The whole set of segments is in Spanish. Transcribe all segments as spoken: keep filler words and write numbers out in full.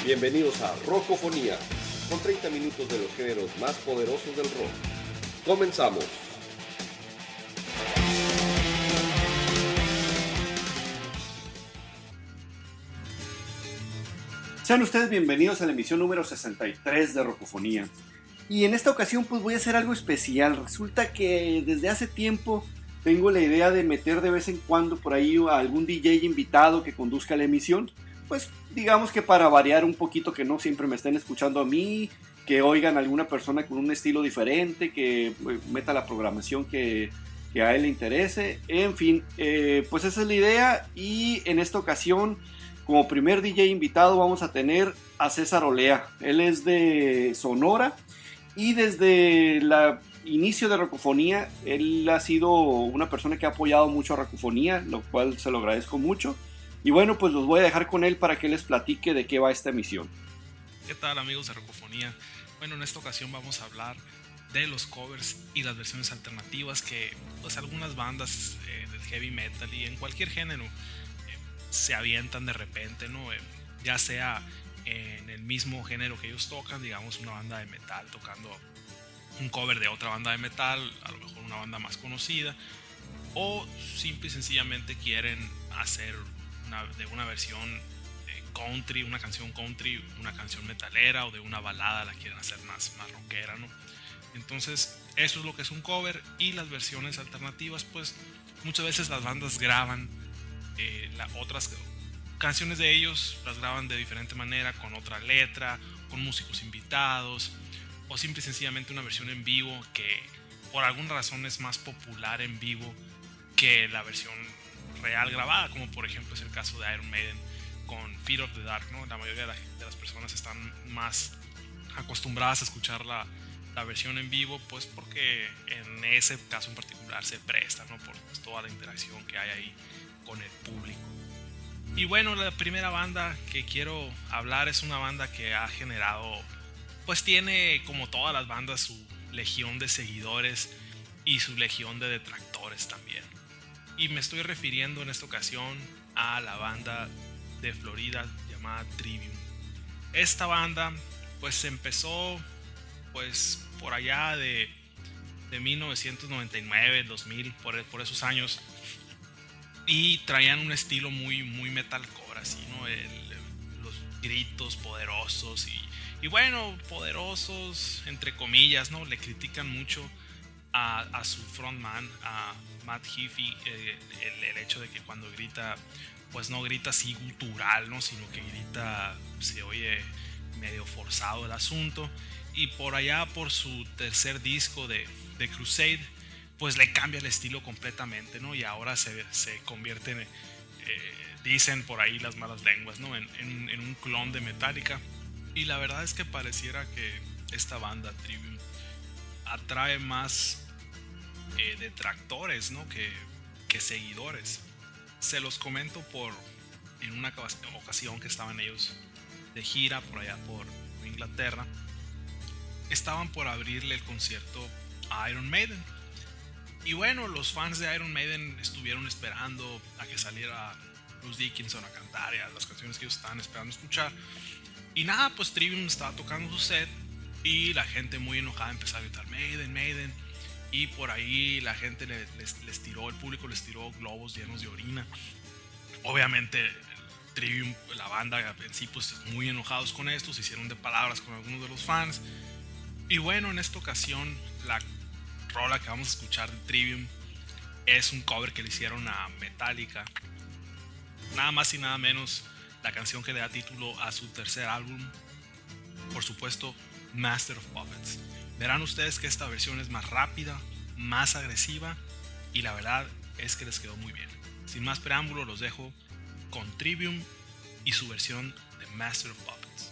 Bienvenidos a Rockofonía, con treinta minutos de los géneros más poderosos del rock. Comenzamos. Sean ustedes bienvenidos a la emisión número sesenta y tres de Rockofonía. Y en esta ocasión pues voy a hacer algo especial. Resulta que desde hace tiempo tengo la idea de meter de vez en cuando por ahí a algún D J invitado que conduzca la emisión. Pues digamos que para variar un poquito, que no siempre me estén escuchando a mí, que oigan a alguna persona con un estilo diferente, que meta la programación que, que a él le interese. En fin, eh, pues esa es la idea. Y en esta ocasión, como primer D J invitado, vamos a tener a César Olea. Él es de Sonora y desde el inicio de Rockofonía, él ha sido una persona que ha apoyado mucho a Rockofonía, lo cual se lo agradezco mucho. Y bueno, pues los voy a dejar con él para que les platique de qué va esta emisión. ¿Qué tal, amigos de Rockofonía? Bueno, en esta ocasión vamos a hablar de los covers y las versiones alternativas que pues algunas bandas eh, del heavy metal y en cualquier género eh, se avientan de repente, ¿no? Eh, ya sea en el mismo género que ellos tocan, digamos una banda de metal tocando un cover de otra banda de metal, a lo mejor una banda más conocida, o simple y sencillamente quieren hacer Una, de una versión de country, una canción country, una canción metalera, o de una balada la quieren hacer más, más rockera, ¿no? Entonces eso es lo que es un cover. Y las versiones alternativas, pues muchas veces las bandas graban eh, la, otras canciones de ellos, las graban de diferente manera, con otra letra, con músicos invitados, o simple y sencillamente una versión en vivo que por alguna razón es más popular en vivo que la versión real grabada, como por ejemplo es el caso de Iron Maiden con Fear of the Dark, ¿no? La mayoría de, la, de las personas están más acostumbradas a escuchar la, la versión en vivo, pues porque en ese caso en particular se presta, ¿no? Por pues, toda la interacción que hay ahí con el público. Y bueno, la primera banda que quiero hablar es una banda que ha generado, pues tiene como todas las bandas su legión de seguidores y su legión de detractores también. Y me estoy refiriendo en esta ocasión a la banda de Florida llamada Trivium. Esta banda pues empezó pues por allá de, de mil novecientos noventa y nueve, dos mil, por, por esos años. Y traían un estilo muy, muy metalcore, así, ¿no? El, los gritos poderosos y, y bueno, poderosos entre comillas, ¿no? Le critican mucho a, a su frontman, a Matt Heafy, eh, el, el hecho de que cuando grita, pues no grita así gutural, ¿no? Sino que grita, se oye medio forzado el asunto. Y por allá, por su tercer disco de, de Crusade, pues le cambia el estilo completamente, ¿no? Y ahora se, se convierte en, eh, dicen por ahí las malas lenguas, ¿no? En, en, en un clon de Metallica. Y la verdad es que pareciera que esta banda, Trivium, atrae más Eh, detractores, ¿no? que, que seguidores. Se los comento por en una ocasión que estaban ellos de gira por allá por Inglaterra. Estaban por abrirle el concierto a Iron Maiden. Y bueno, los fans de Iron Maiden estuvieron esperando a que saliera Bruce Dickinson a cantar y a las canciones que ellos estaban esperando escuchar. Y nada, pues Trivium estaba tocando su set y la gente muy enojada empezó a gritar Maiden, Maiden. Y por ahí la gente les, les, les tiró, el público les tiró globos llenos de orina. Obviamente Trivium, la banda en sí, pues muy enojados con esto, se hicieron de palabras con algunos de los fans. Y bueno, en esta ocasión la rola que vamos a escuchar de Trivium es un cover que le hicieron a Metallica. Nada más y nada menos la canción que le da título a su tercer álbum, por supuesto Master of Puppets. Verán ustedes que esta versión es más rápida, más agresiva, y la verdad es que les quedó muy bien. Sin más preámbulo, los dejo con Trivium y su versión de Master of Puppets.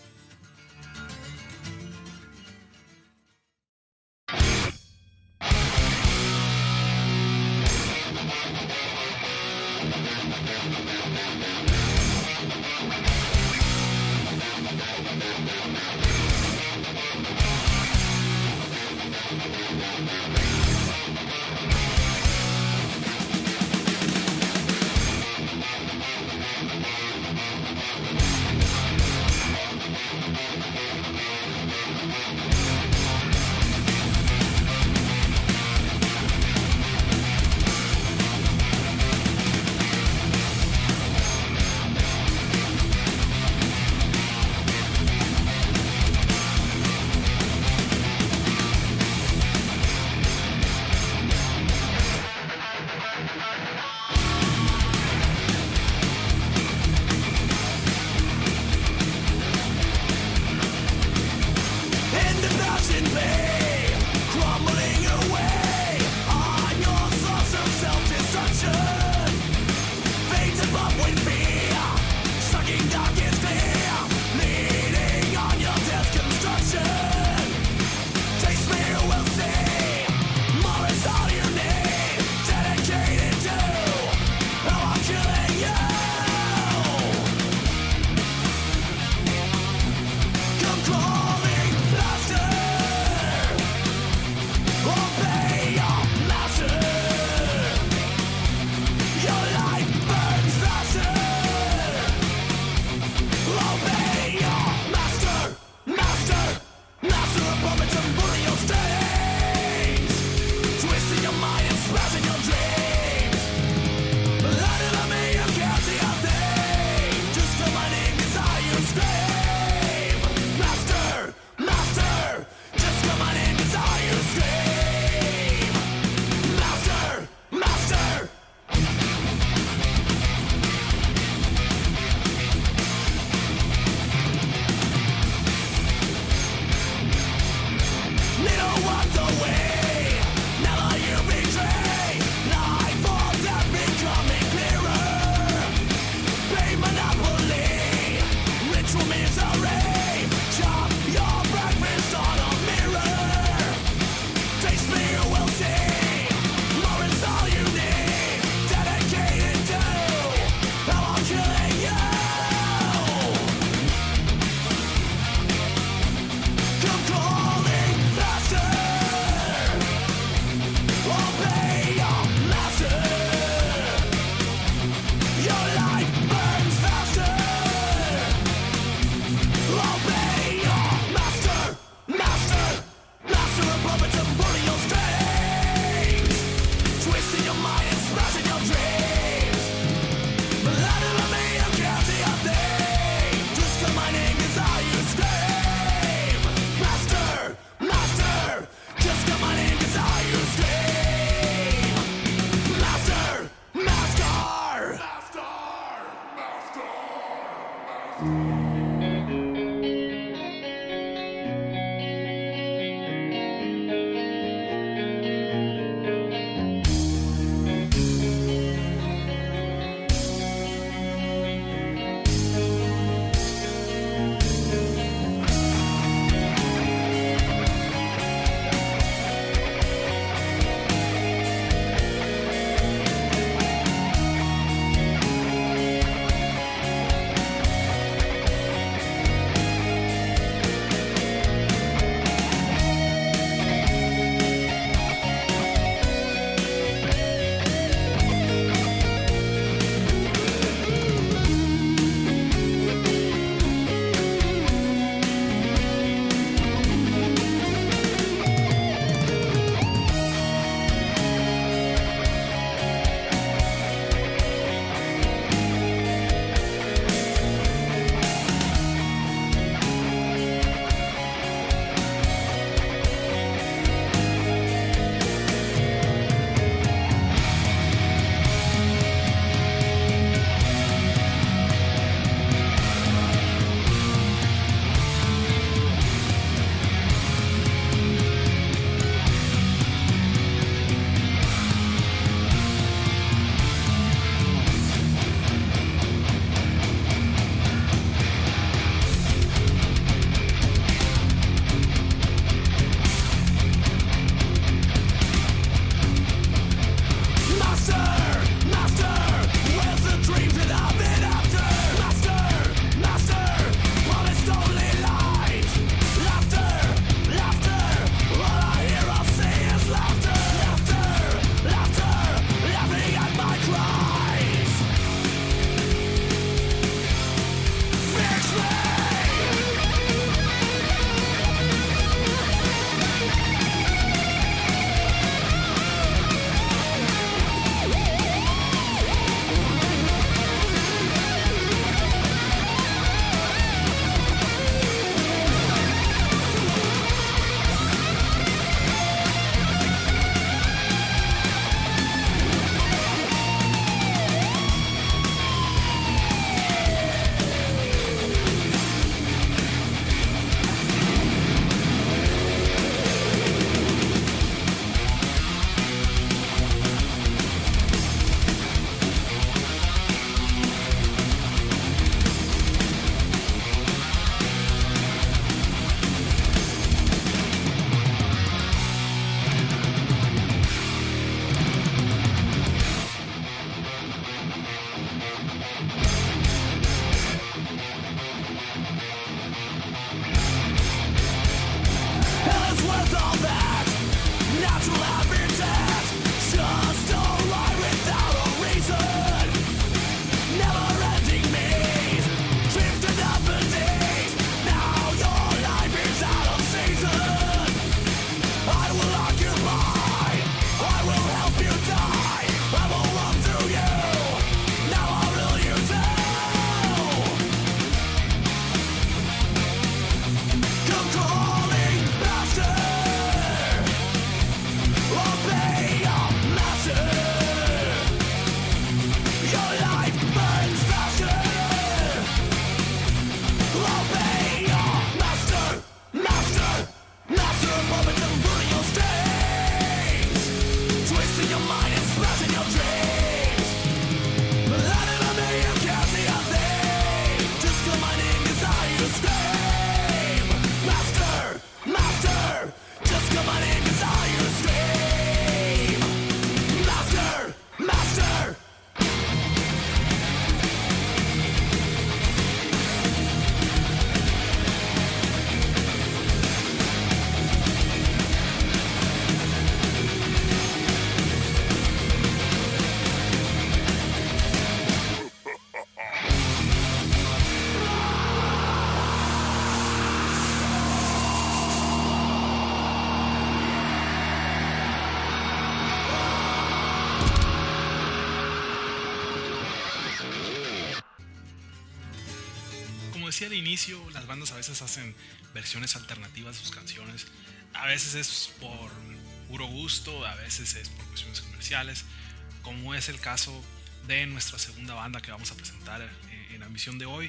decía al inicio, las bandas a veces hacen versiones alternativas de sus canciones. A veces es por puro gusto, a veces es por cuestiones comerciales, como es el caso de nuestra segunda banda que vamos a presentar en la emisión de hoy.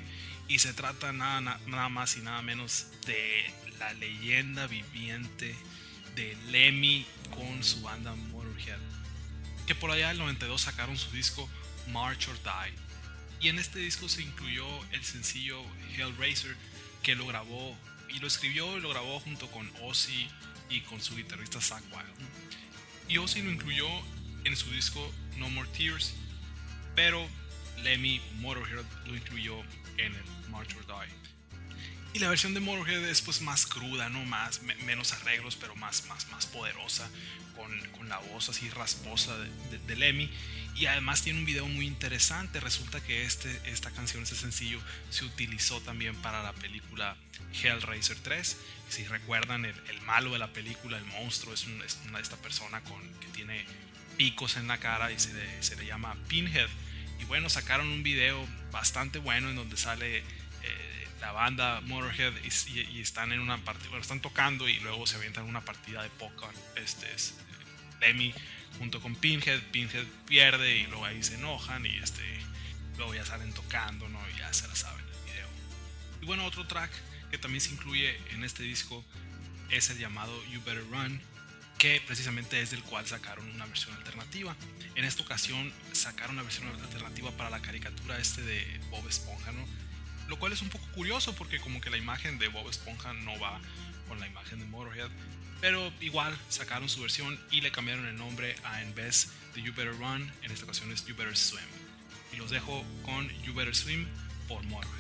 Y se trata nada, nada más y nada menos de la leyenda viviente de Lemmy con su banda Motorhead, que por allá del noventa y dos sacaron su disco March or Die. Y en este disco se incluyó el sencillo Hellraiser, que lo grabó y lo escribió y lo grabó junto con Ozzy y con su guitarrista Zakk Wylde. Y Ozzy lo incluyó en su disco No More Tears, pero Lemmy Motorhead lo incluyó en el March or Die. Y la versión de Motorhead es pues más cruda, ¿no? Más, me, menos arreglos, pero más, más, más poderosa, con, con la voz así rasposa de, de, de Lemmy. Y además tiene un video muy interesante. Resulta que este, esta canción, este sencillo, se utilizó también para la película Hellraiser tres. Si recuerdan, el, el malo de la película, el monstruo, es, un, es una, esta persona con, que tiene picos en la cara y se le, se le llama Pinhead. Y bueno, sacaron un video bastante bueno en donde sale eh, la banda Motorhead y, y, y están en una partida, bueno, están tocando y luego se avientan una partida de póker. Este es eh, Lemmy junto con Pinhead. Pinhead pierde y luego ahí se enojan y este, luego ya salen tocando, ¿no? Y ya se la saben el video. Y bueno, otro track que también se incluye en este disco es el llamado You Better Run, que precisamente es del cual sacaron una versión alternativa. En esta ocasión sacaron una versión alternativa para la caricatura este de Bob Esponja, ¿no? Lo cual es un poco curioso porque como que la imagen de Bob Esponja no va con la imagen de Motorhead, pero igual sacaron su versión y le cambiaron el nombre a, en vez de You Better Run, en esta ocasión es You Better Swim. Y los dejo con You Better Swim por Motorhead.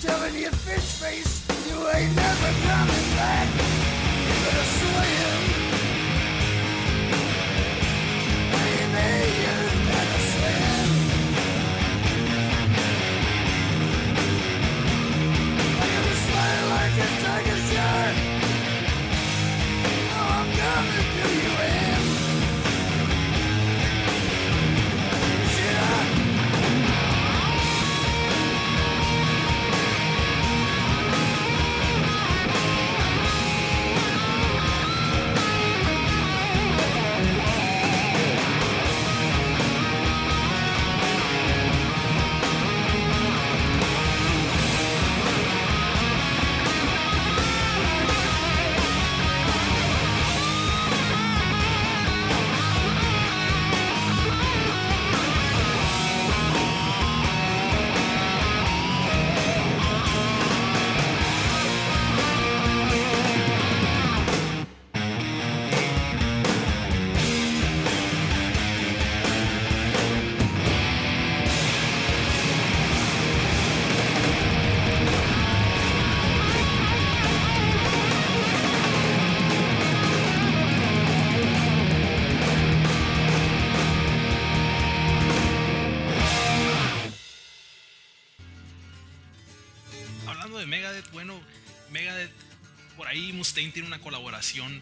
telling you, fish face, you ain't never coming back. You better swim. Baby, you better swim. I'm gonna slide like a tiger shark. Oh, I'm gonna do you in. Yeah. Mustaine tiene una colaboración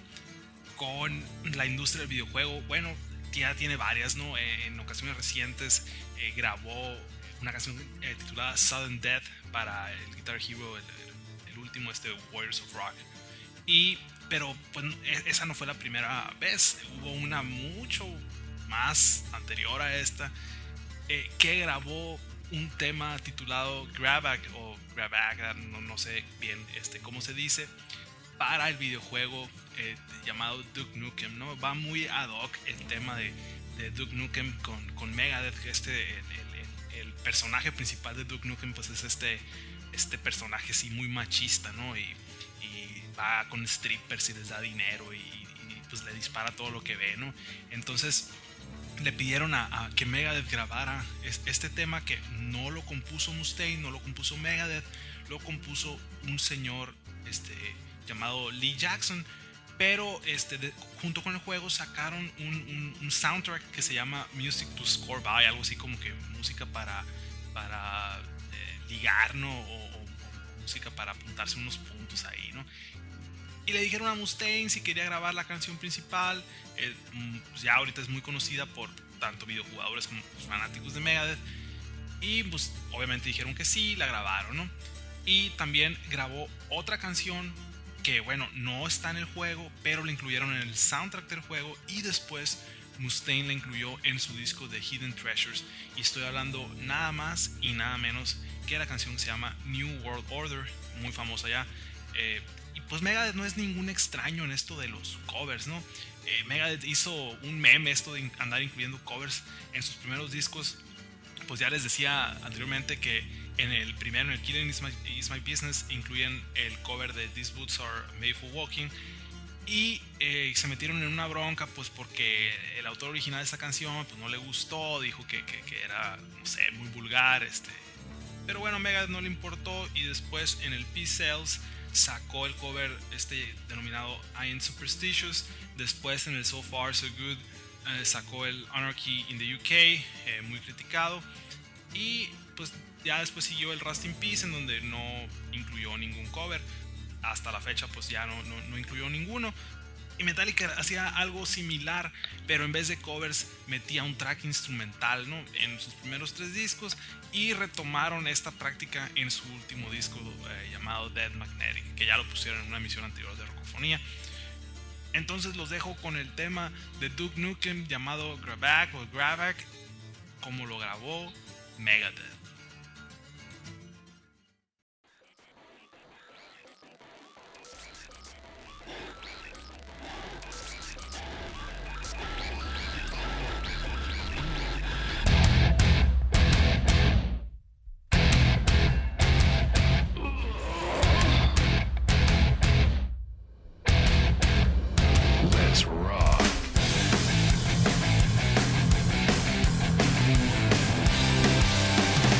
con la industria del videojuego. Bueno, ya tiene varias, ¿no? Eh, en ocasiones recientes eh, grabó una canción eh, titulada Sudden Death para el Guitar Hero, el, el, el último, este Warriors of Rock. Y, pero pues, esa no fue la primera vez. Hubo una mucho más anterior a esta eh, que grabó un tema titulado Grabag o Grabag, no, no sé bien este, cómo se dice, para el videojuego eh, llamado Duke Nukem, ¿no? Va muy ad hoc el tema de, de Duke Nukem con, con Megadeth. Este, el, el, el personaje principal de Duke Nukem pues es este, este personaje así muy machista, ¿no? Y, y va con strippers y les da dinero y, y pues le dispara todo lo que ve, ¿no? Entonces le pidieron a, a que Megadeth grabara este tema, que no lo compuso Mustaine, no lo compuso Megadeth, lo compuso un señor este, llamado Lee Jackson, pero este, de, junto con el juego sacaron un, un, un soundtrack que se llama Music to Score By, algo así como que música para, para eh, ligar, ¿no? O, o, o música para apuntarse unos puntos ahí, ¿no? Y le dijeron a Mustaine si quería grabar la canción principal. Eh, pues ya ahorita es muy conocida por tanto videojugadores como pues, fanáticos de Megadeth. Y pues obviamente dijeron que sí, la grabaron, ¿no? Y también grabó otra canción que, bueno, no está en el juego, pero la incluyeron en el soundtrack del juego. Y después Mustaine la incluyó en su disco de Hidden Treasures. Y estoy hablando nada más y nada menos que la canción que se llama New World Order, muy famosa ya. Eh, y pues Megadeth no es ningún extraño en esto de los covers, ¿no? Eh, Megadeth hizo un meme esto de andar incluyendo covers en sus primeros discos. Pues ya les decía anteriormente que en el primero, en el Killing Is My, Is My Business, incluyen el cover de These Boots Are Made for Walking. Y eh, se metieron en una bronca pues porque el autor original de esta canción pues no le gustó, dijo que, que, que era, no sé, muy vulgar, este. Pero bueno, Megadeth no le importó, y después en el P-Cells sacó el cover este denominado I Ain't Superstitious. Después en el So Far So Good eh, sacó el Anarchy in the U K, eh, muy criticado. Y pues ya después siguió el Rust in Peace, en donde no incluyó ningún cover. Hasta la fecha pues ya no, no, no incluyó ninguno. Y Metallica hacía algo similar, pero en vez de covers metía un track instrumental, ¿no? En sus primeros tres discos, y retomaron esta práctica en su último disco eh, llamado Dead Magnetic, que ya lo pusieron en una emisión anterior de Rocofonía. Entonces los dejo con el tema de Duke Nukem llamado Grabag o Grabag, como lo grabó Megadeth. Let's rock.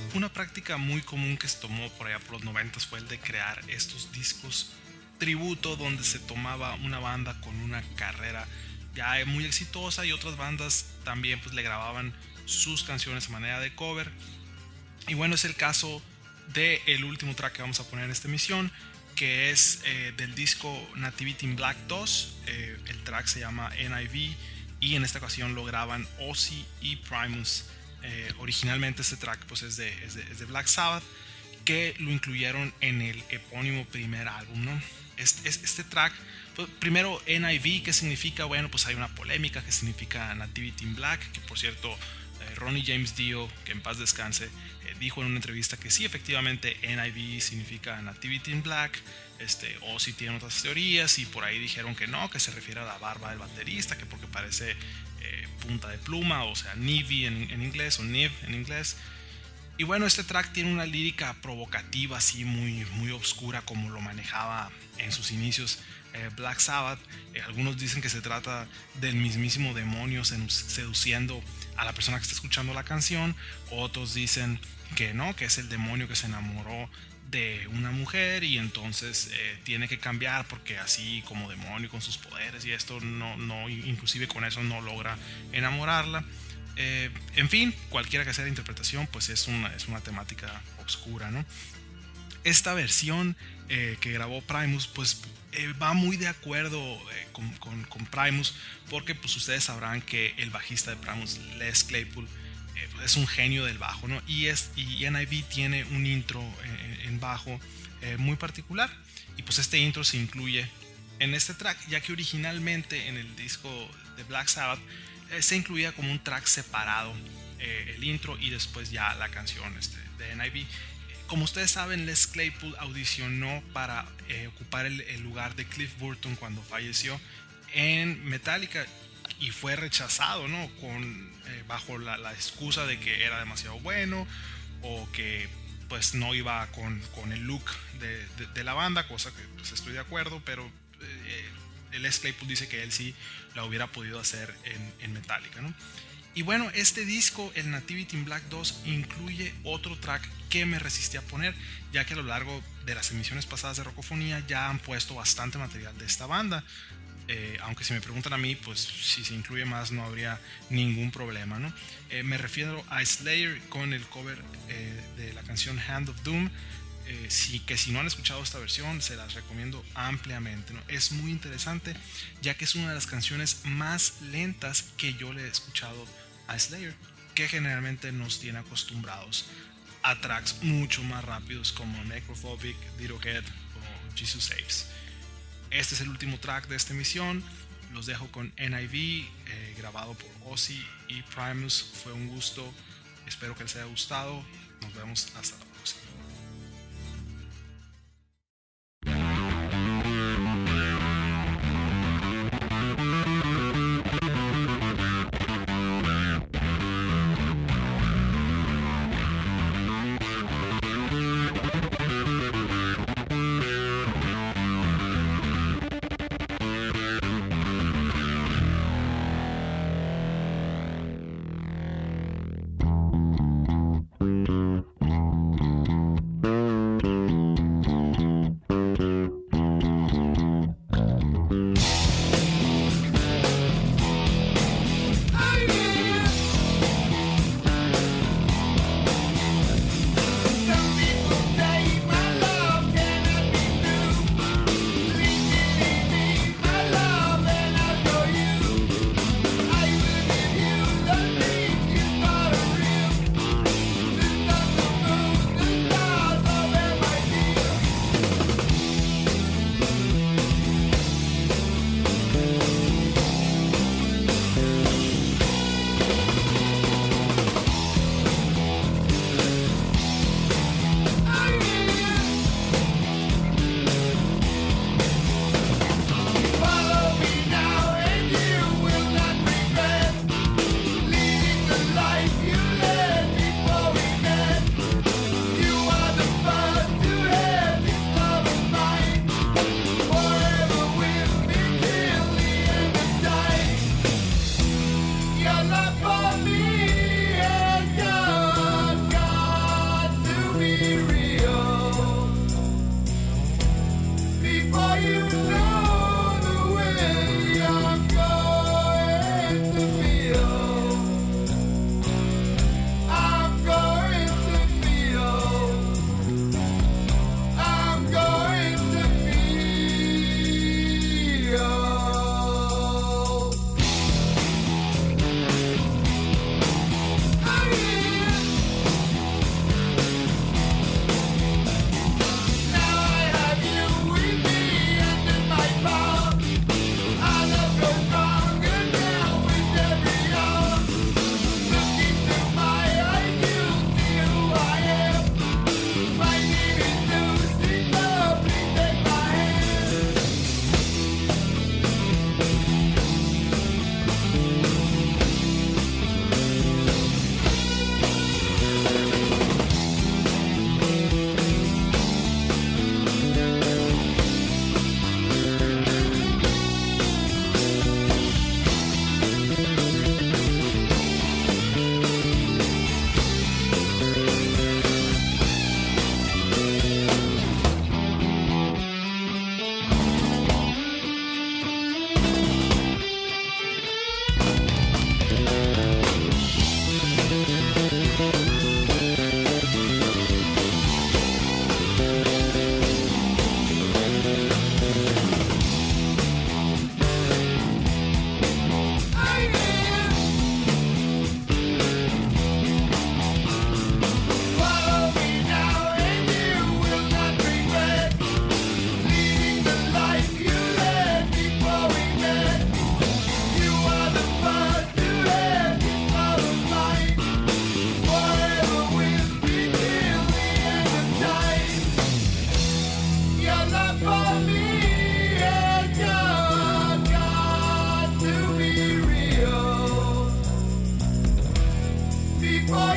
una práctica muy común que se tomó por allá por los noventas fue el de crear estos discos tributo donde se tomaba una banda con una carrera ya muy exitosa y otras bandas también pues le grababan sus canciones a manera de cover. Y bueno, es el caso del último track que vamos a poner en esta emisión, que es eh, del disco Nativity in Black dos. Eh, el track se llama N I V y en esta ocasión lo graban Ozzy y Primus. Eh, originalmente este track pues es de, es, de, es de Black Sabbath, que lo incluyeron en el epónimo primer álbum, ¿no? Este, este track, pues, primero N I V, ¿qué significa? Bueno, pues hay una polémica que significa Nativity in Black, que por cierto eh, Ronnie James Dio, que en paz descanse, eh, dijo en una entrevista que sí, efectivamente N I V significa Nativity in Black. Este, o si tienen otras teorías y por ahí dijeron que no, que se refiere a la barba del baterista, que porque parece eh, punta de pluma, o sea, Nivy en, en inglés o Niv en inglés. Y bueno, este track tiene una lírica provocativa así muy, muy oscura como lo manejaba en sus inicios eh, Black Sabbath. Eh, algunos dicen que se trata del mismísimo demonio seduciendo a la persona que está escuchando la canción. Otros dicen que no, que es el demonio que se enamoró de una mujer y entonces eh, tiene que cambiar porque así como demonio con sus poderes y esto no, no inclusive con eso no logra enamorarla. Eh, en fin, cualquiera que sea la interpretación, pues es una, es una temática oscura, ¿no? Esta versión eh, que grabó Primus, pues eh, va muy de acuerdo eh, con, con, con Primus, porque pues ustedes sabrán que el bajista de Primus, Les Claypool, eh, es un genio del bajo, ¿no? Y, es, y N I V tiene un intro en, en bajo eh, muy particular, y pues este intro se incluye en este track, ya que originalmente en el disco de Black Sabbath se incluía como un track separado eh, el intro y después ya la canción este, de N I V. Como ustedes saben, Les Claypool audicionó para eh, ocupar el, el lugar de Cliff Burton cuando falleció en Metallica y fue rechazado, ¿no? Con, eh, bajo la, la excusa de que era demasiado bueno o que pues no iba con, con el look de, de, de la banda, cosa que pues, estoy de acuerdo, pero eh, el Les Claypool dice que él sí la hubiera podido hacer en, en Metallica, ¿no? Y bueno, este disco, el Nativity in Black dos, incluye otro track que me resistí a poner, ya que a lo largo de las emisiones pasadas de Rocofonía ya han puesto bastante material de esta banda. Eh, aunque si me preguntan a mí, pues si se incluye más no habría ningún problema, ¿no? Eh, me refiero a Slayer con el cover eh, de la canción Hand of Doom. Eh, sí, que si no han escuchado esta versión se las recomiendo ampliamente, ¿no? Es muy interesante ya que es una de las canciones más lentas que yo le he escuchado a Slayer, que generalmente nos tiene acostumbrados a tracks mucho más rápidos como Necrophobic, Dirohead o Jesus Saves. Este es el último track de esta emisión. Los dejo con N I V, eh, grabado por Ozzy y Primus. Fue un gusto, espero que les haya gustado. Nos vemos hasta la próxima.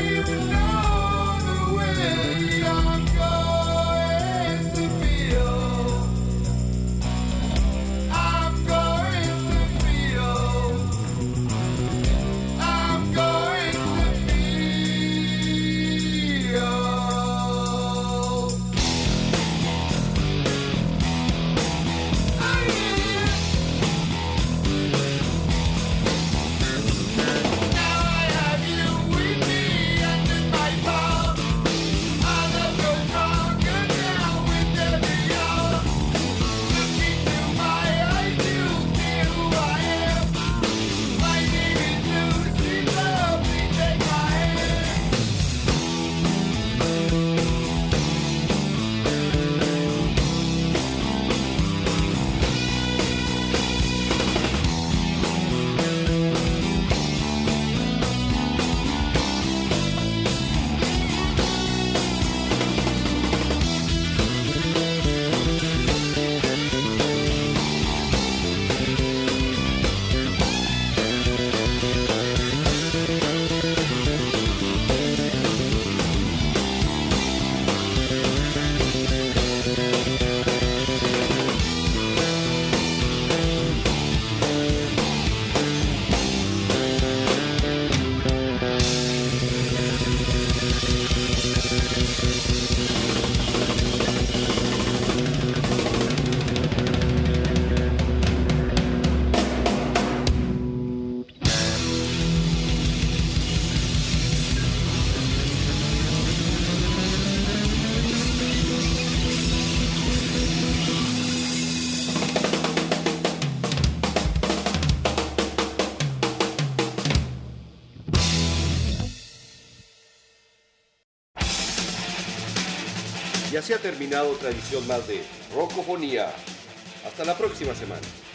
Y así ha terminado otra edición más de Rockofonía. Hasta la próxima semana.